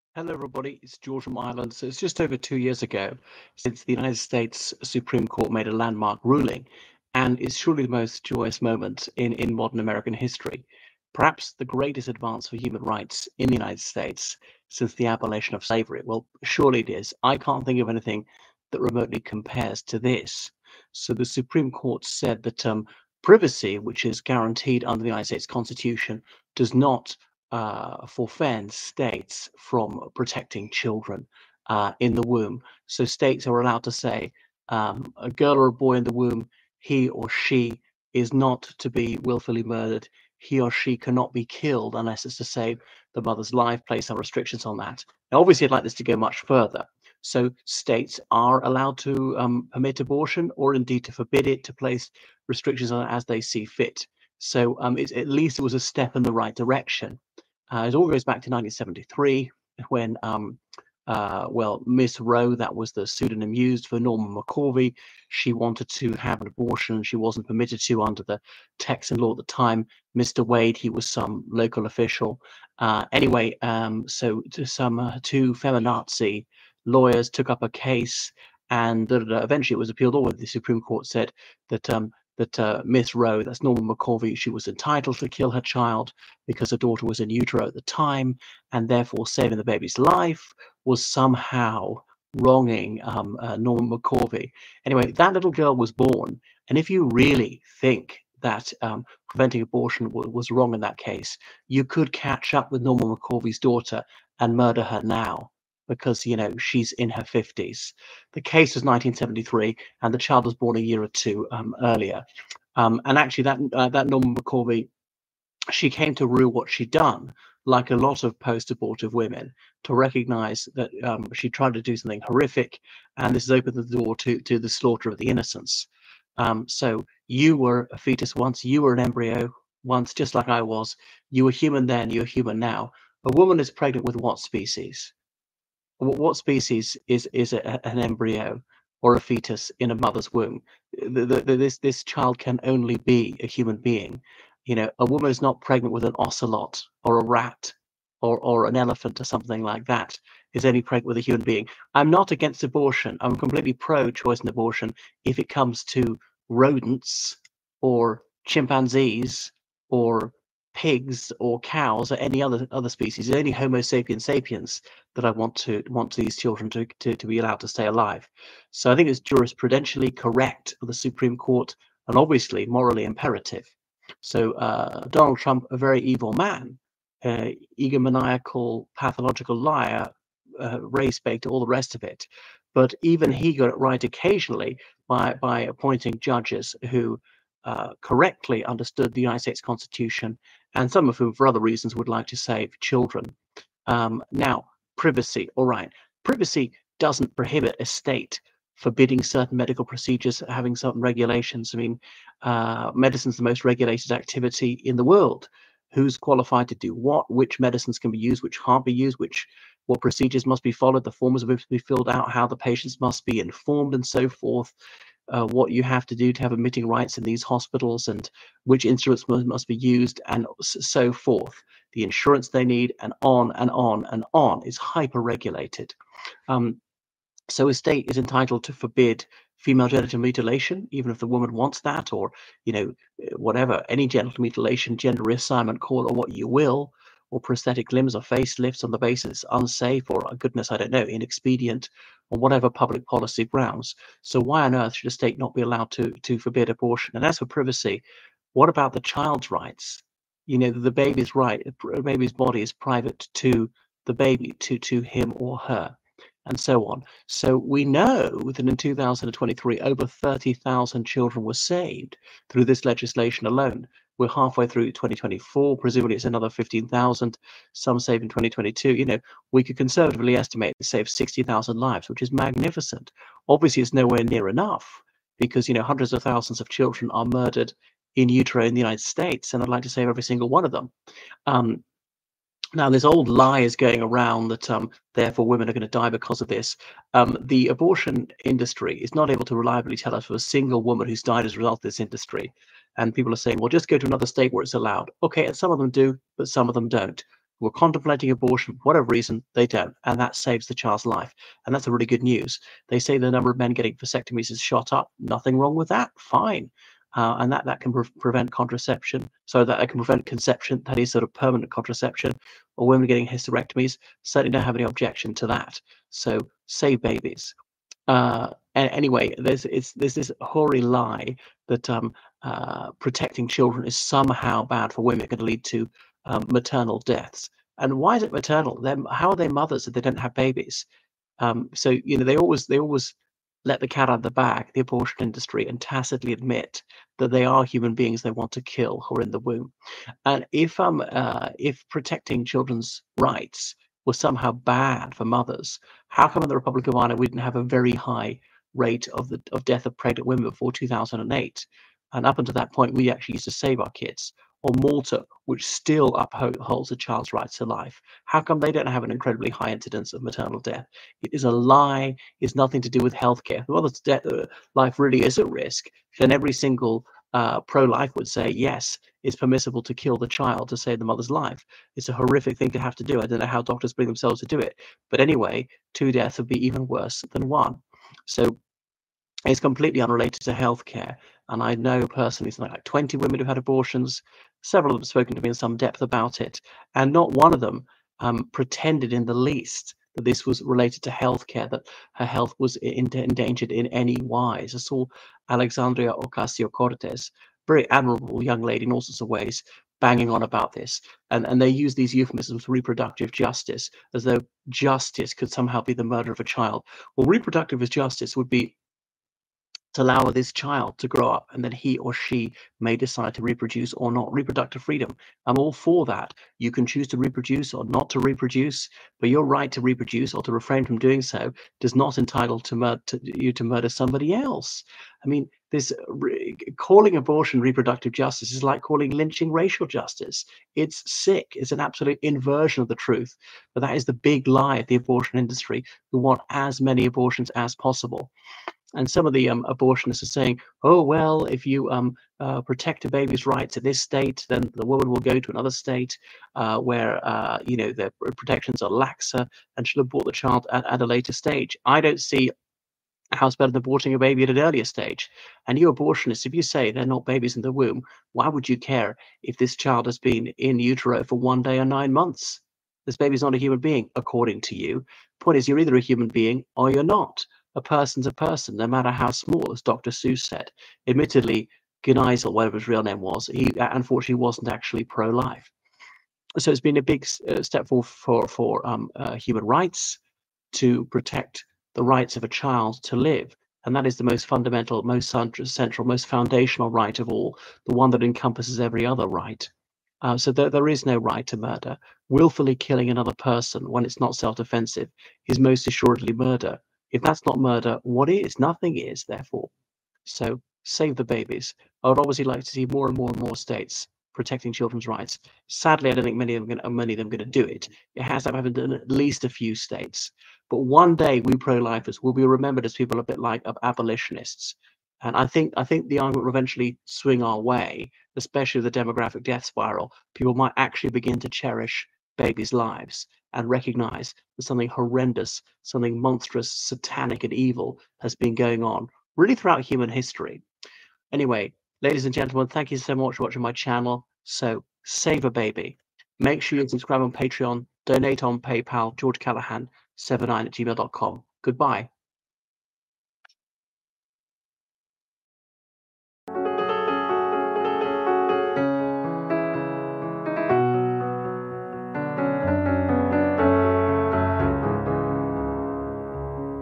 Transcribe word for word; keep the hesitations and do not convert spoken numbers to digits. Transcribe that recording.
Hello, everybody. It's George from Ireland. So it's just over two years ago since the United States Supreme Court made a landmark ruling, and it's surely the most joyous moment in, in modern American history. Perhaps the greatest advance for human rights in the United States since the abolition of slavery. Well, surely it is. I can't think of anything that remotely compares to this. So the Supreme Court said that um, privacy, which is guaranteed under the United States Constitution, does not uh, forfend states from protecting children uh, in the womb. So states are allowed to say um, a girl or a boy in the womb, he or she is not to be willfully murdered. He or she cannot be killed unless it's to save the mother's life, place some restrictions on that. Now, obviously, I'd like this to go much further. So states are allowed to um, permit abortion or indeed to forbid it, to place restrictions on it as they see fit. So um, it, at least it was a step in the right direction. Uh, it all goes back to nineteen seventy-three when, um, uh, well, Miss Rowe, that was the pseudonym used for Norman McCorvey. She wanted to have an abortion. She wasn't permitted to under the Texan law at the time. Mister Wade, he was some local official. Uh, anyway, um, so to some uh, two feminazi lawyers took up a case, and uh, eventually it was appealed. All the Supreme Court said that um, that uh, Miss Rowe, that's Norman McCorvey, she was entitled to kill her child because her daughter was in utero at the time, and therefore saving the baby's life was somehow wronging um, uh, Norman McCorvey. Anyway, that little girl was born, and if you really think that um, preventing abortion was wrong in that case, you could catch up with Norman McCorvey's daughter and murder her now because, you know, she's in her fifties. The case was nineteen seventy-three, and the child was born a year or two um, earlier. Um, and actually, that uh, that Norman McCorvey, she came to rue what she'd done, like a lot of post-abortive women, to recognize that um, she tried to do something horrific, and this has opened the door to to the slaughter of the innocents. Um, so you were a fetus once, you were an embryo once, just like I was. You were human then, you're human now. A woman is pregnant with what species? What species is is a, an embryo or a fetus in a mother's womb? The, the, the, this this child can only be a human being. You know, a woman is not pregnant with an ocelot or a rat or or an elephant or something like that. Is only pregnant with a human being. I'm not against abortion. I'm completely pro-choice and abortion if it comes to rodents or chimpanzees or pigs or cows or any other other species. It's only Homo sapiens sapiens that I want to want these children to, to, to be allowed to stay alive. So I think it's jurisprudentially correct for the Supreme Court and obviously morally imperative. So uh, Donald Trump, a very evil man, uh, egomaniacal, pathological liar, uh, race baked, all the rest of it. But even he got it right occasionally by by appointing judges who uh, correctly understood the United States Constitution, and some of whom, for other reasons, would like to save children. Um, now, privacy, all right. Privacy doesn't prohibit a state forbidding certain medical procedures, having certain regulations. I mean, uh, medicine's the most regulated activity in the world. Who's qualified to do what? Which medicines can be used? Which can't be used? Which what procedures must be followed? The forms must be filled out. How the patients must be informed, and so forth. Uh, what you have to do to have admitting rights in these hospitals, and which instruments must, must be used, and so forth. The insurance they need, and on and on and on, is hyper regulated. Um, so a state is entitled to forbid female genital mutilation, even if the woman wants that, or, you know, whatever, any genital mutilation, gender reassignment, call it what you will, or prosthetic limbs or facelifts on the basis it's unsafe or, goodness, I don't know, inexpedient, or whatever public policy grounds. So why on earth should a state not be allowed to to forbid abortion? And as for privacy, what about the child's rights? You know, the baby's right, the baby's body is private to the baby, to to him or her, and so on. So we know that in two thousand twenty-three, over thirty thousand children were saved through this legislation alone. We're halfway through twenty twenty-four. Presumably, it's another fifteen thousand. Some saved in twenty twenty-two. You know, we could conservatively estimate to save sixty thousand lives, which is magnificent. Obviously, it's nowhere near enough because, you know, hundreds of thousands of children are murdered in utero in the United States, and I'd like to save every single one of them. Um, now, this old lie is going around that um, therefore women are going to die because of this. Um, the abortion industry is not able to reliably tell us of a single woman who's died as a result of this industry. And people are saying, well, just go to another state where it's allowed. Okay, and some of them do, but some of them don't. who are contemplating abortion for whatever reason, they don't, and that saves the child's life. And that's a really good news. They say the number of men getting vasectomies has shot up. Nothing wrong with that. Fine. Uh, and that, that can pre prevent contraception, so that it can prevent conception, that is sort of permanent contraception, or women getting hysterectomies. Certainly don't have any objection to that. So save babies. Uh, anyway, there's it's there's this hoary lie that um, uh, protecting children is somehow bad for women, going to lead to um, maternal deaths. And why is it maternal? They're, how are they mothers if they don't have babies? Um, so you know they always they always let the cat out of the bag, the abortion industry, and tacitly admit that they are human beings they want to kill who are in the womb. And if um uh, if protecting children's rights was somehow bad for mothers, how come in the Republic of Ireland we didn't have a very high rate of the of death of pregnant women before two thousand eight? And up until that point, we actually used to save our kids. Or Malta, which still upholds a child's right to life. How come they don't have an incredibly high incidence of maternal death? It is a lie. It's nothing to do with healthcare. If the mother's death, uh, life really is at risk, then every single uh, pro-life would say, yes, it's permissible to kill the child to save the mother's life. It's a horrific thing to have to do. I don't know how doctors bring themselves to do it. But anyway, two deaths would be even worse than one. So it's completely unrelated to healthcare. And I know personally something like twenty women who had abortions. Several of them have spoken to me in some depth about it. And not one of them um, pretended in the least that this was related to healthcare, that her health was in endangered in any wise. I saw Alexandria Ocasio-Cortez, very admirable young lady in all sorts of ways, banging on about this. And, and they use these euphemisms, reproductive justice, as though justice could somehow be the murder of a child. Well, reproductive justice would be to allow this child to grow up and then he or she may decide to reproduce or not. Reproductive freedom, I'm all for that. You can choose to reproduce or not to reproduce, but your right to reproduce or to refrain from doing so does not entitle to murder to you to murder somebody else. I mean, this calling abortion reproductive justice is like calling lynching racial justice. It's sick. It's an absolute inversion of the truth. But that is the big lie of the abortion industry, who want as many abortions as possible. And some of the um, abortionists are saying, oh, well, if you um, uh, protect a baby's rights in this state, then the woman will go to another state uh, where, uh, you know, the protections are laxer and she'll abort the child at, at a later stage. I don't see how it's better than aborting a baby at an earlier stage. And you abortionists, if you say they're not babies in the womb, why would you care if this child has been in utero for one day or nine months? This baby's not a human being, according to you. Point is, you're either a human being or you're not. A person's a person, no matter how small, as Doctor Seuss said. Admittedly, Geneisel, whatever his real name was, he unfortunately wasn't actually pro-life. So it's been a big uh, step forward for, for um, uh, human rights, to protect the rights of a child to live. And that is the most fundamental, most central, most foundational right of all, the one that encompasses every other right. Uh, so there, there is no right to murder. Willfully killing another person when it's not self-defensive is most assuredly murder. If that's not murder, what is? Nothing is, therefore. So save the babies. I would obviously like to see more and more and more states protecting children's rights. Sadly, I don't think many of them gonna, many of them going to do it. It has to happen in at least a few states. But one day, we pro-lifers will be remembered as people a bit like abolitionists. And I think I think the argument will eventually swing our way, especially the demographic death spiral. People might actually begin to cherish babies' lives and recognize that something horrendous, something monstrous, satanic, and evil has been going on really throughout human history. Anyway, ladies and gentlemen, thank you so much for watching my channel. So save a baby. Make sure you subscribe on Patreon, donate on PayPal, george callahan seventy-nine at gmail dot com. Goodbye.